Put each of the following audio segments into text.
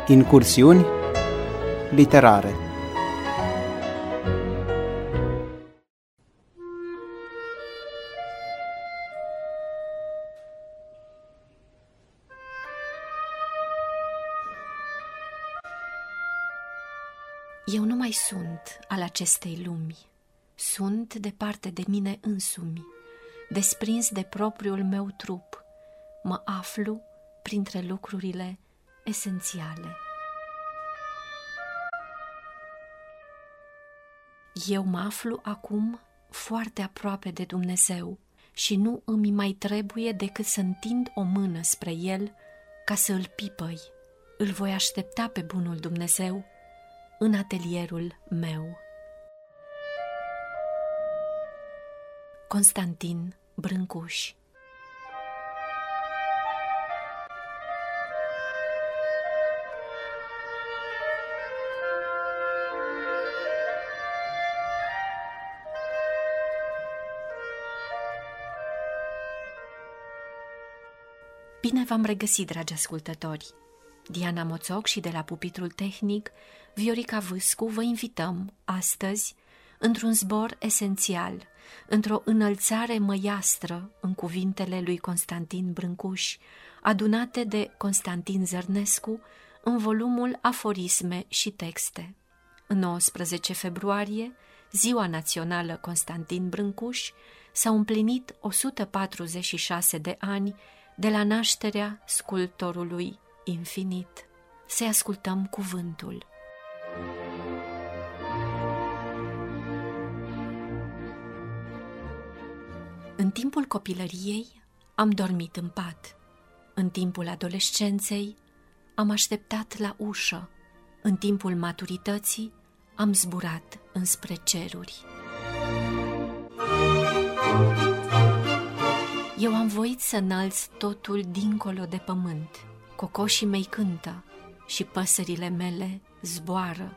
Incursiuni literare. Eu nu mai sunt al acestei lumi, sunt departe de mine însumi, desprins de propriul meu trup, mă aflu printre lucrurile esențiale. Eu mă aflu acum foarte aproape de Dumnezeu și nu îmi mai trebuie decât să întind o mână spre El ca să îl pipăi. Îl voi aștepta pe bunul Dumnezeu în atelierul meu. Constantin Brâncuș. Bine v-am regăsit, dragi ascultători! Diana Moțoc și de la pupitrul tehnic, Viorica Vâscu, vă invităm astăzi într-un zbor esențial, într-o înălțare măiastră în cuvintele lui Constantin Brâncuș, adunate de Constantin Zărnescu în volumul Aforisme și texte. În 19 februarie, Ziua Națională Constantin Brâncuș, s-au împlinit 146 de ani de la nașterea sculptorului infinit. Să ascultăm cuvântul. În timpul copilăriei am dormit în pat. În timpul adolescenței am așteptat la ușă. În timpul maturității am zburat înspre ceruri. Eu am voit să înalț totul dincolo de pământ. Cocoșii mei cântă și păsările mele zboară.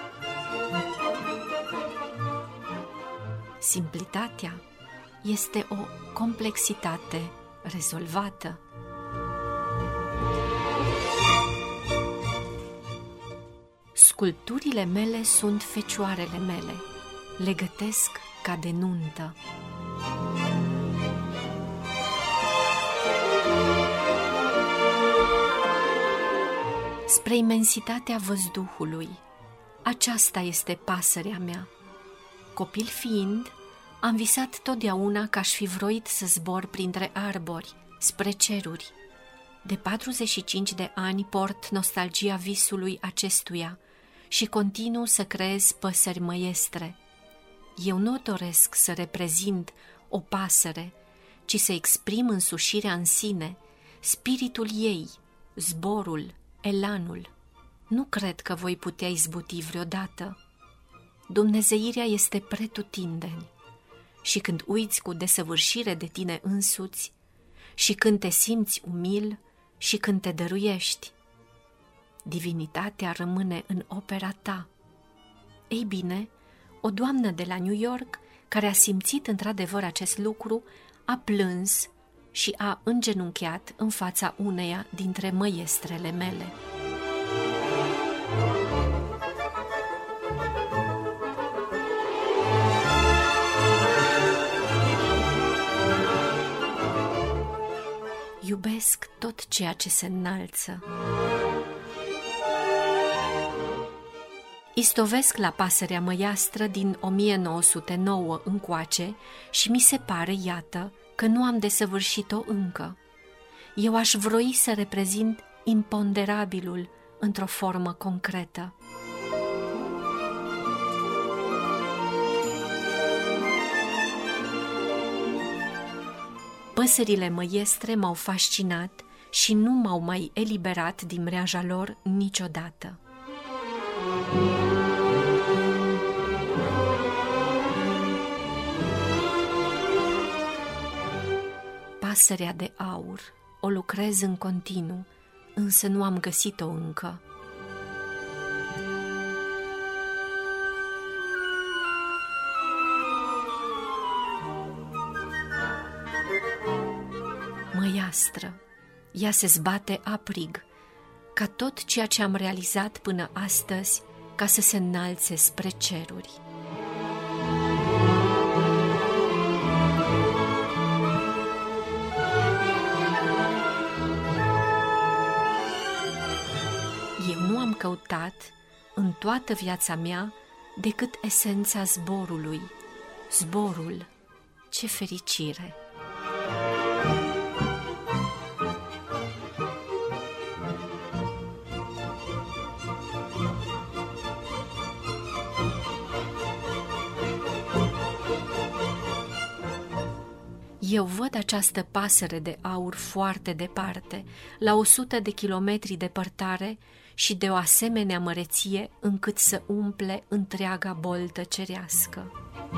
Simplitatea este o complexitate rezolvată. Sculpturile mele sunt fecioarele mele, le gătesc ca de nuntă. Spre imensitatea văzduhului, aceasta este pasărea mea. Copil fiind, am visat totdeauna că aș fi vroit să zbor printre arbori, spre ceruri. De 45 de ani port nostalgia visului acestuia și continuu să creez păsări măiestre. Eu nu doresc să reprezint o pasăre, ci să exprim însușirea în sine, spiritul ei, zborul, elanul. Nu cred că voi putea izbuti vreodată. Dumnezeirea este pretutindeni și când uiți cu desăvârșire de tine însuți și când te simți umil și când te dăruiești, divinitatea rămâne în opera ta. Ei bine, o doamnă de la New York, care a simțit într-adevăr acest lucru, a plâns și a îngenunchiat în fața uneia dintre măiestrele mele. Iubesc tot ceea ce se înalță. Istovesc la pasărea măiastră din 1909 încoace și mi se pare, iată, că nu am desăvârșit-o încă. Eu aș vroi să reprezint imponderabilul într-o formă concretă. Păsările măiestre m-au fascinat și nu m-au mai eliberat din mreaja lor niciodată. Pasărea de aur, o lucrez în continuu, însă nu am găsit-o încă. Măiastră, ea se zbate aprig, ca tot ceea ce am realizat până astăzi, ca să se înalțe spre ceruri. Eu nu am căutat în toată viața mea decât esența zborului. Zborul, ce fericire! Eu văd această pasăre de aur foarte departe, la 100 de kilometri departare și de o asemenea măreție încât să umple întreaga boltă cerească.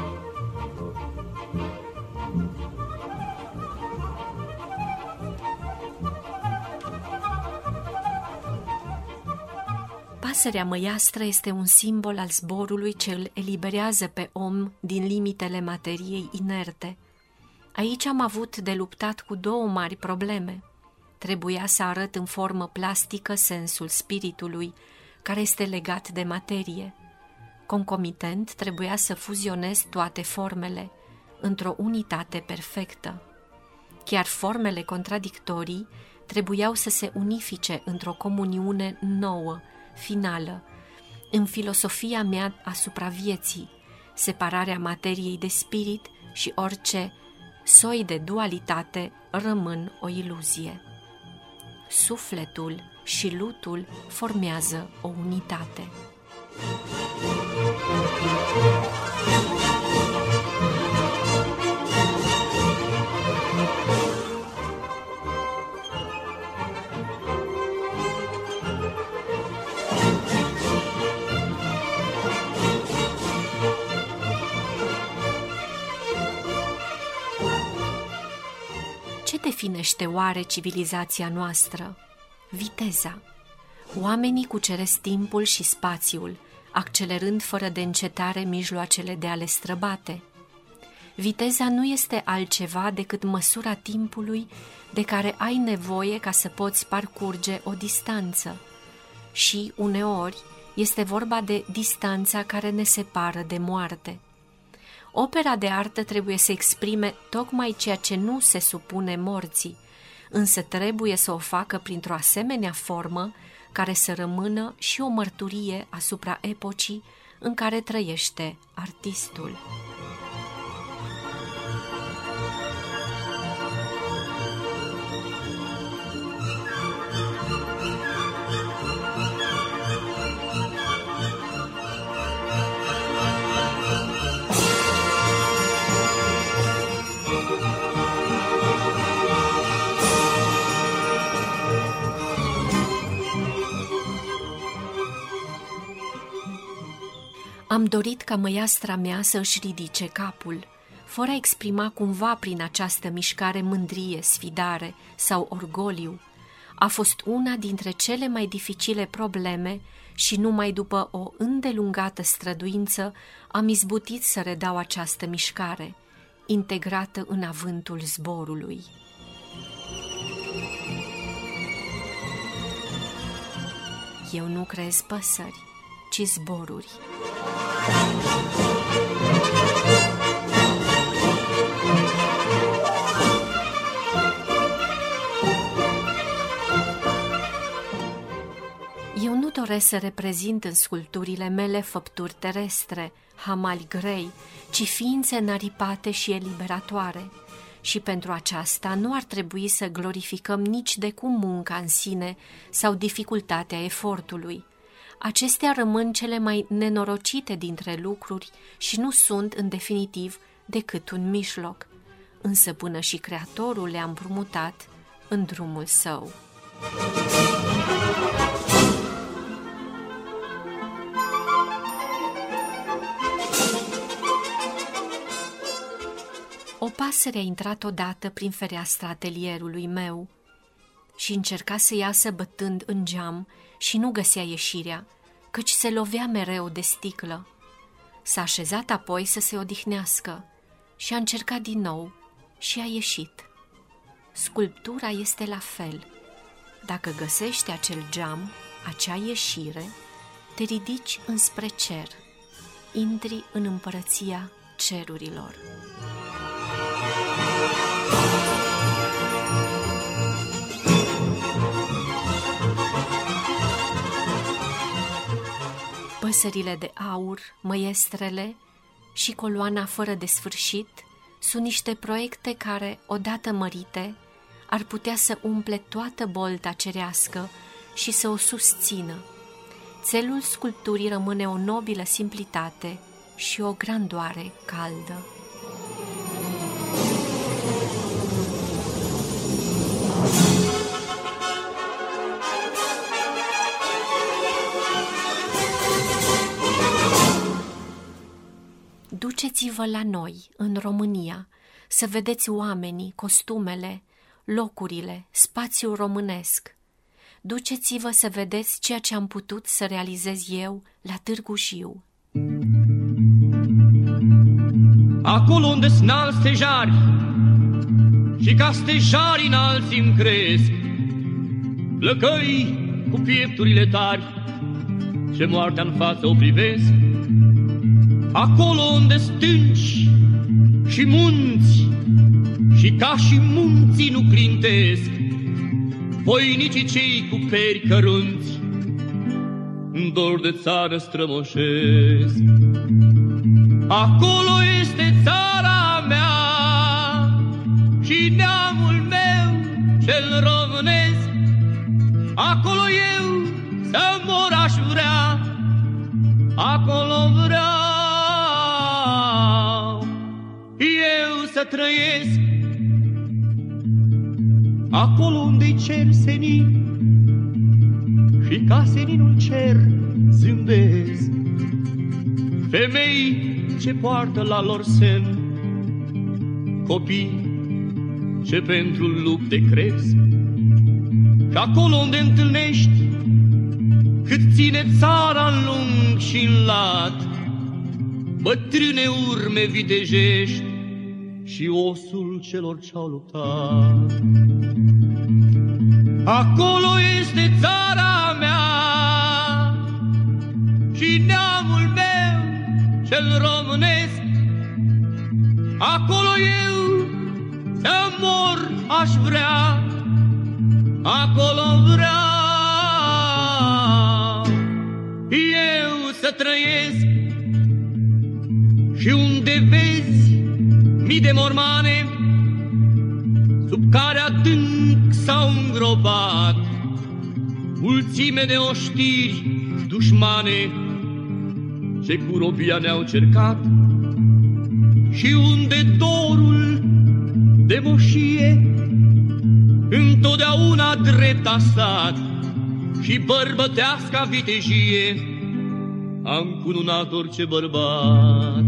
Pasărea măiastră este un simbol al zborului ce îl eliberează pe om din limitele materiei inerte. Aici am avut de luptat cu două mari probleme. Trebuia să arăt în formă plastică sensul spiritului, care este legat de materie. Concomitent, trebuia să fuzionez toate formele, într-o unitate perfectă. Chiar formele contradictorii trebuiau să se unifice într-o comuniune nouă, finală. În filosofia mea asupra vieții, separarea materiei de spirit și orice soi de dualitate rămân o iluzie. Sufletul și lutul formează o unitate. Ce definește oare civilizația noastră? Viteza. Oamenii cuceresc timpul și spațiul, accelerând fără de încetare mijloacele de a le străbate. Viteza nu este altceva decât măsura timpului de care ai nevoie ca să poți parcurge o distanță. Și, uneori, este vorba de distanța care ne separă de moarte. Opera de artă trebuie să exprime tocmai ceea ce nu se supune morții, însă trebuie să o facă printr-o asemenea formă care să rămână și o mărturie asupra epocii în care trăiește artistul. Am dorit ca măiastra mea să își ridice capul, fără a exprima cumva prin această mișcare mândrie, sfidare sau orgoliu. A fost una dintre cele mai dificile probleme și numai după o îndelungată străduință am izbutit să redau această mișcare, integrată în avântul zborului. Eu nu creez păsări, ci zboruri. Eu nu doresc să reprezint în sculpturile mele făpturi terestre, hamali grei, ci ființe înaripate și eliberatoare. Și pentru aceasta nu ar trebui să glorificăm nici de cum munca în sine sau dificultatea efortului. Acestea rămân cele mai nenorocite dintre lucruri și nu sunt, în definitiv, decât un mijloc. Însă până și Creatorul le-a împrumutat în drumul său. O pasăre a intrat odată prin fereastra atelierului meu și încerca să iasă bătând în geam și nu găsea ieșirea, căci se lovea mereu de sticlă. S-a așezat apoi să se odihnească și a încercat din nou și a ieșit. Sculptura este la fel. dacă găsești acel geam, acea ieșire, te ridici înspre cer, intri în împărăția cerurilor. Păsările de aur, măiestrele și coloana fără de sfârșit sunt niște proiecte care, odată mărite, ar putea să umple toată bolta cerească și să o susțină. Țelul sculpturii rămâne o nobilă simplitate și o grandoare caldă. Duceți-vă la noi, în România, să vedeți oamenii, costumele, locurile, spațiul românesc. Duceți-vă să vedeți ceea ce am putut să realizez eu la Târgu Jiu. Acolo unde snal stejari și ca stejari înalți îmi cresc, plăcăi cu piepturile tari ce moartea în față o privesc. Acolo unde stânci și munți și ca și munții nu clintesc, voinicii cei cu peri cărunți în dor de țară strămoșesc. Acolo este țara mea și neamul meu cel românesc. Acolo eu să mor aș vrea, acolo vreau eu să trăiesc. Acolo unde-i cer senin și ca seninul cer zâmbesc femei ce poartă la lor semn copii ce pentru lupte cresc. Și acolo unde întâlnești cât ține țara în lung și în lat bătrâne urme vitejești și osul celor ce-au luptat. Acolo este țara mea și neamul meu cel românesc. Acolo eu să mor aș vrea, acolo vreau eu să trăiesc. Și unde vezi mii de mormane sub care adânc s-au îngropat mulțime de oștiri dușmane ce cu robia ne-au cercat, și unde dorul de moșie întotdeauna drept a stat și bărbăteasca vitejie a încununat orice bărbat.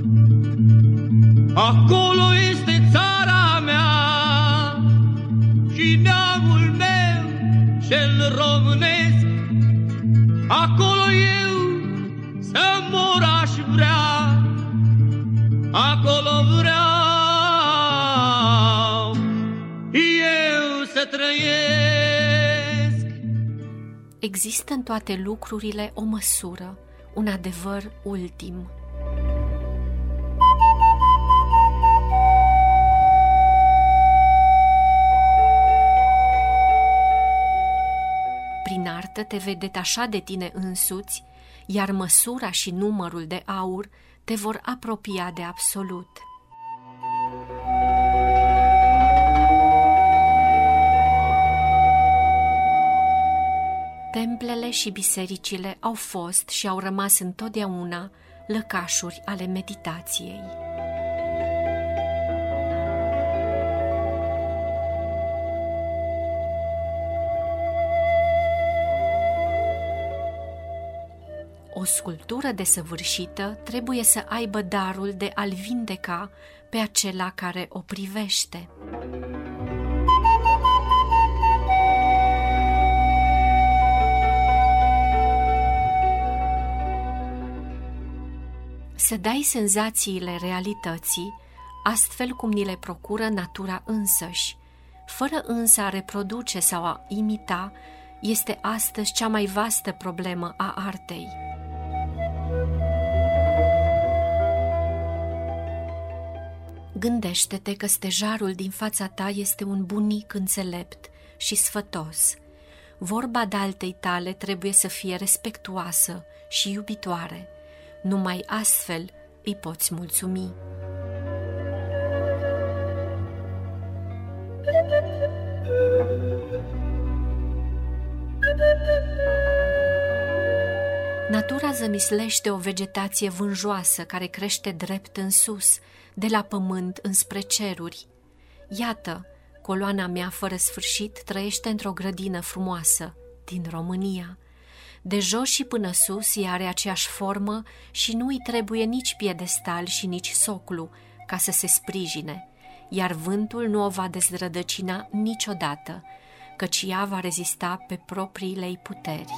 Acolo este țara mea și neamul meu cel românesc. Acolo eu să mor aș vrea, acolo vreau eu să trăiesc. Există în toate lucrurile o măsură, un adevăr ultim. Prin artă te vei detașa de tine însuți, iar măsura și numărul de aur te vor apropia de absolut. Templele și bisericile au fost și au rămas întotdeauna lăcașuri ale meditației. O sculptură desăvârșită trebuie să aibă darul de a-l vindeca pe acela care o privește. Să dai senzațiile realității, astfel cum ni le procură natura însăși, fără însă a reproduce sau a imita, este astăzi cea mai vastă problemă a artei. Gândește-te că stejarul din fața ta este un bunic înțelept și sfătos. Vorba de-altei tale trebuie să fie respectuoasă și iubitoare. Numai astfel îi poți mulțumi. Natura zămislește o vegetație vânjoasă care crește drept în sus, de la pământ înspre ceruri. Iată, coloana mea fără sfârșit trăiește într-o grădină frumoasă din România. De jos și până sus ea are aceeași formă și nu îi trebuie nici piedestal și nici soclu ca să se sprijine, iar vântul nu o va dezrădăcina niciodată, căci ea va rezista pe propriile ei puteri.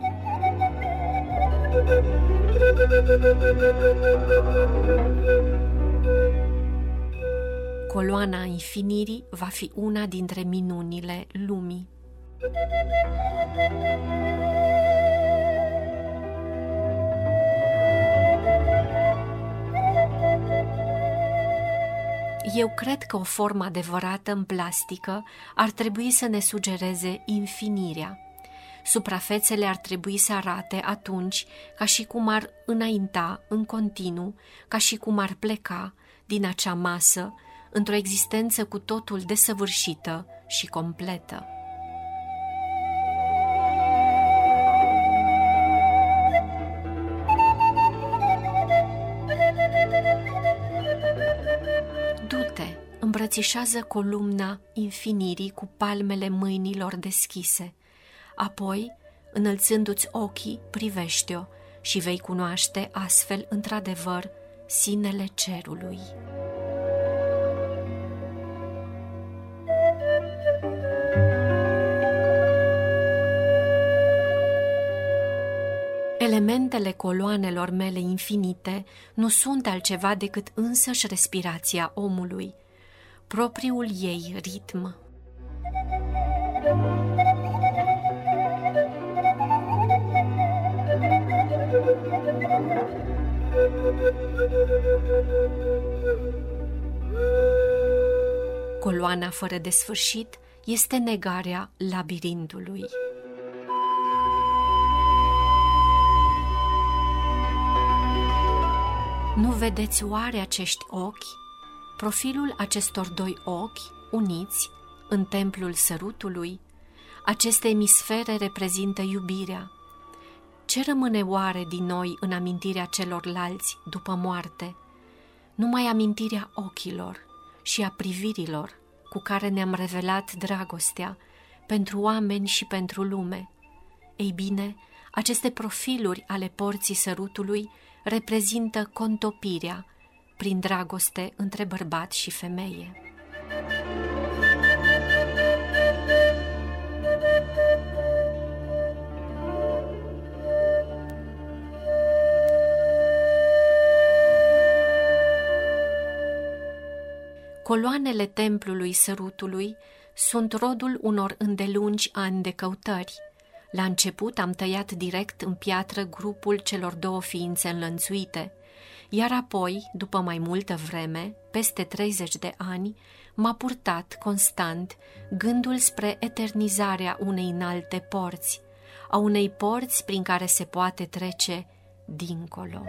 Coloana infinirii va fi una dintre minunile lumii. Eu cred că o formă adevărată în plastică ar trebui să ne sugereze infinirea. Suprafețele ar trebui să arate atunci ca și cum ar înainta în continuu, ca și cum ar pleca din acea masă într-o existență cu totul desăvârșită și completă. Du-te, îmbrățișează columna infinirii cu palmele mâinilor deschise. Apoi, înălțându-ți ochii, privește-o și vei cunoaște astfel, într-adevăr, sinele cerului. Elementele coloanelor mele infinite nu sunt altceva decât însăși respirația omului, propriul ei ritm. Coloana fără de sfârșit este negarea labirintului. Nu vedeți oare acești ochi? Profilul acestor doi ochi, uniți, în templul sărutului? Aceste emisfere reprezintă iubirea. Ce rămâne oare din noi în amintirea celorlalți după moarte? Numai amintirea ochilor și a privirilor cu care ne-am revelat dragostea pentru oameni și pentru lume. Ei bine, aceste profiluri ale porții sărutului reprezintă contopirea prin dragoste între bărbat și femeie. Coloanele templului sărutului sunt rodul unor îndelungi ani de căutări. La început am tăiat direct în piatră grupul celor două ființe înlănțuite, iar apoi, după mai multă vreme, peste 30 de ani, m-a purtat constant gândul spre eternizarea unei înalte porți, a unei porți prin care se poate trece dincolo.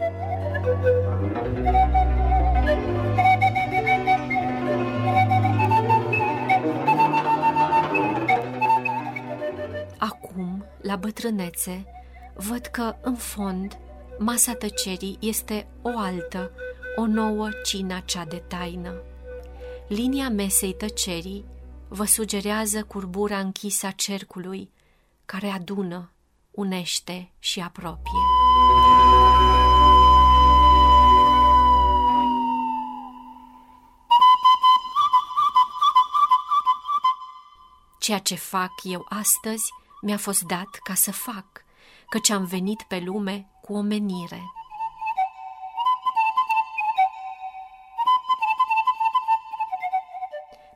Acum, la bătrânețe, văd că, în fond, masa tăcerii este o altă, o nouă cina cea de taină. Linia mesei tăcerii vă sugerează curbura închisă a cercului, care adună, unește și apropie. Ceea ce fac eu astăzi mi-a fost dat ca să fac, căci am venit pe lume cu o menire.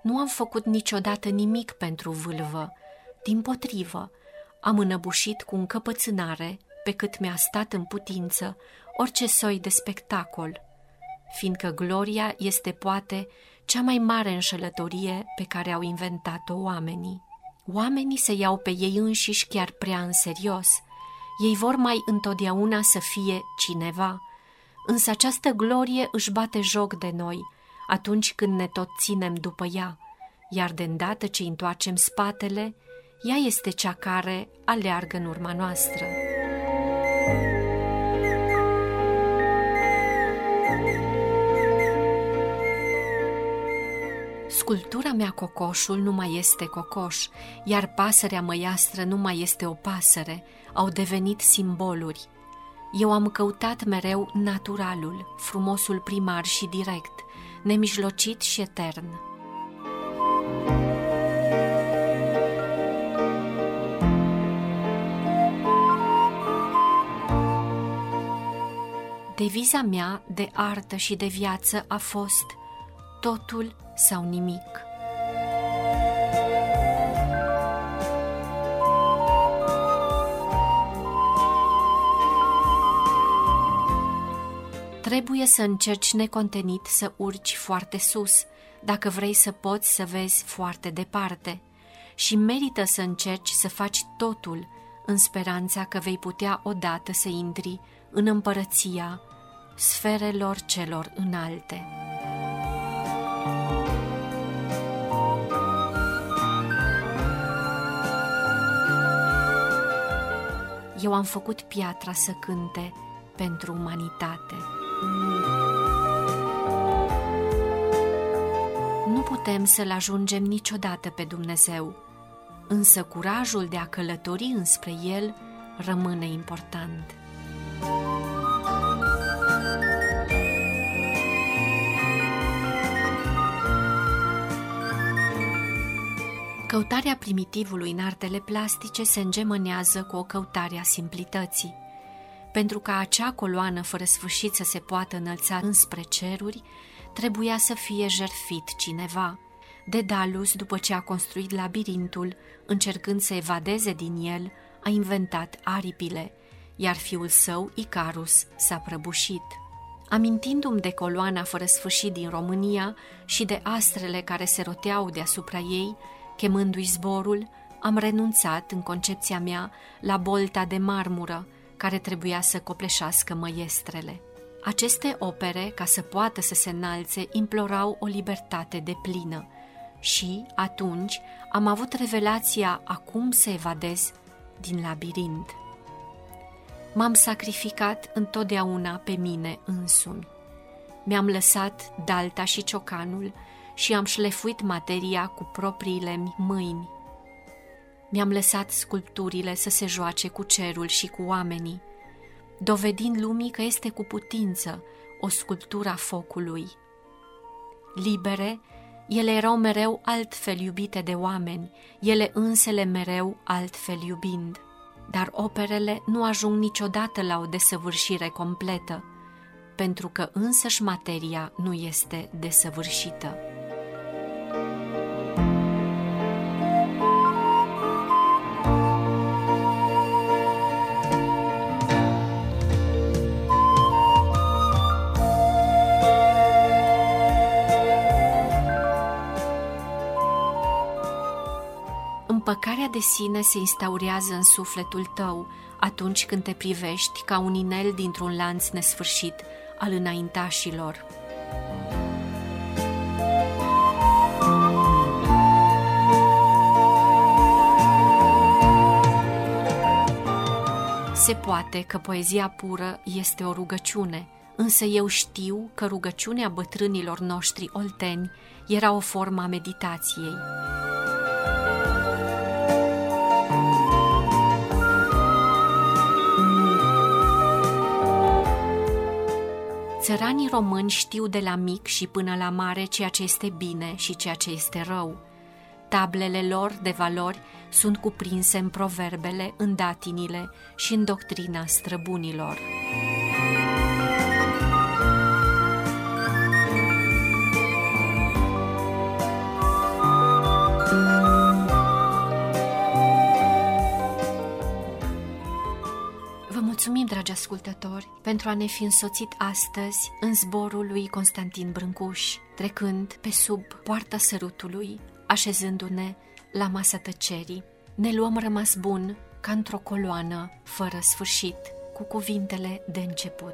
Nu am făcut niciodată nimic pentru vâlvă. Dimpotrivă, am înăbușit cu încăpățânare, pe cât mi-a stat în putință, orice soi de spectacol, fiindcă gloria este poate cea mai mare înșelătorie pe care au inventat-o oamenii. Oamenii se iau pe ei înșiși chiar prea în serios. Ei vor mai întotdeauna să fie cineva, însă această glorie își bate joc de noi atunci când ne tot ținem după ea, iar de îndată ce întoarcem spatele, ea este cea care aleargă în urma noastră. Sculptura mea Cocoșul nu mai este cocoș, iar pasărea măiastră nu mai este o pasăre, au devenit simboluri. Eu am căutat mereu naturalul, frumosul primar și direct, nemijlocit și etern. Deviza mea de artă și de viață a fost totul sau nimic. Trebuie să încerci necontenit să urci foarte sus, dacă vrei să poți să vezi foarte departe, și merită să încerci să faci totul în speranța că vei putea odată să intri în împărăția sferelor celor înalte. Eu am făcut piatra să cânte pentru umanitate. Nu putem să-L ajungem niciodată pe Dumnezeu, însă curajul de a călători înspre El rămâne important. Căutarea primitivului în artele plastice se îngemânează cu o căutare a simplității. Pentru ca acea coloană fără sfârșit să se poată înălța înspre ceruri, trebuia să fie jertfit cineva. Dedalus, după ce a construit labirintul, încercând să evadeze din el, a inventat aripile, iar fiul său, Icarus, s-a prăbușit. Amintindu-mi de coloana fără sfârșit din România și de astrele care se roteau deasupra ei, chemându-i zborul, am renunțat, în concepția mea, la bolta de marmură care trebuia să copleșească măiestrele. Aceste opere, ca să poată să se înalțe, implorau o libertate deplină și, atunci, am avut revelația a cum să evadez din labirint. M-am sacrificat întotdeauna pe mine însumi. Mi-am lăsat dalta și ciocanul și am șlefuit materia cu propriile mâini. Mi-am lăsat sculpturile să se joace cu cerul și cu oamenii, dovedind lumii că este cu putință o sculptură a focului. Libere, ele erau mereu altfel iubite de oameni, ele însele mereu altfel iubind. Dar operele nu ajung niciodată la o desăvârșire completă, pentru că însăși materia nu este desăvârșită. Împăcarea de sine se instaurează în sufletul tău atunci când te privești ca un inel dintr-un lanț nesfârșit al înaintașilor. Se poate că poezia pură este o rugăciune, însă eu știu că rugăciunea bătrânilor noștri olteni era o formă a meditației. Țăranii români știu de la mic și până la mare ceea ce este bine și ceea ce este rău. Tablele lor de valori sunt cuprinse în proverbele, în datinile și în doctrina străbunilor. ascultători, pentru a ne fi însoțit astăzi în zborul lui Constantin Brâncuș, trecând pe sub poarta sărutului, așezându-ne la masa tăcerii. Ne luăm rămas bun ca într-o coloană fără sfârșit, cu cuvintele de început.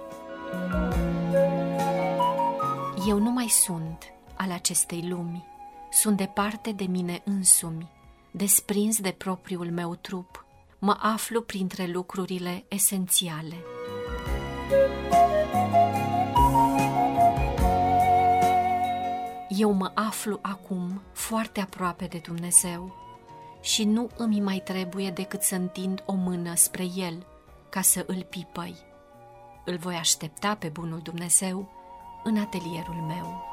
Eu nu mai sunt al acestei lumi, sunt departe de mine însumi, desprins de propriul meu trup, mă aflu printre lucrurile esențiale. Eu mă aflu acum foarte aproape de Dumnezeu și nu îmi mai trebuie decât să întind o mână spre El ca să îl pipăi. Îl voi aștepta pe bunul Dumnezeu în atelierul meu.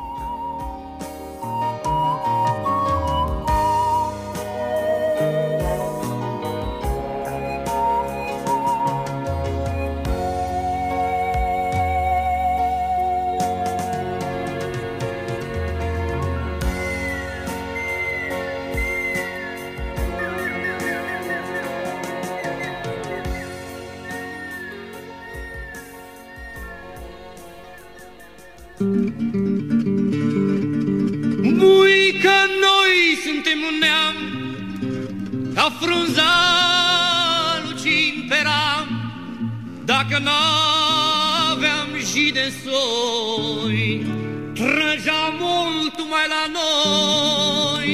Muică noi suntem un neam, ca frunza lucii impera, dacă n-aveam și de soi, trăgea mult mai la noi.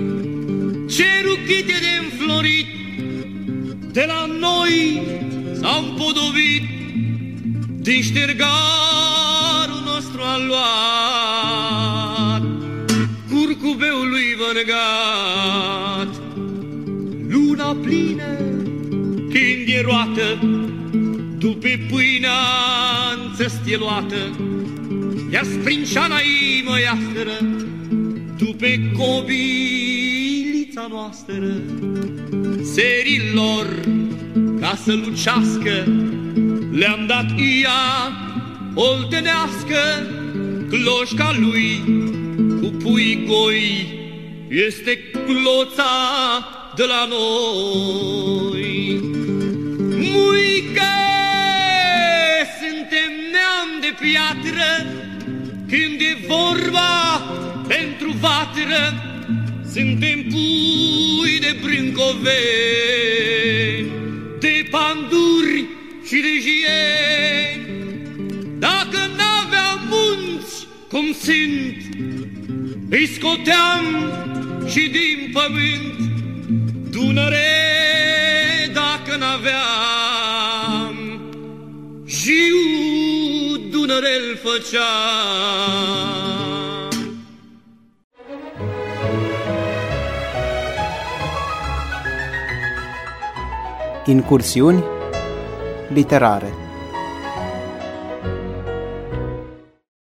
Cerul chite de înflorit, de la noi s-a împodobit, din ștergarul nostru a luat curcubeul lui vănegat. Luna plină, când e roată, după pâinea înțăstieluată, iar sprinceana-i măiastră, după cobilița noastră. Serilor, ca să lucească, le-am dat ea oltenească, cloșca lui cu pui goi este cloța de la noi. Muică, suntem neam de piatră, când e vorba pentru vatră, suntem pui de brâncoveni, de panduri și de jieni. Dacă n-aveam munți cum sunt, îi scoteam și din pământ. Dunăre dacă n-aveam, jiu Dunăre-l făceam. Incursiuni literare.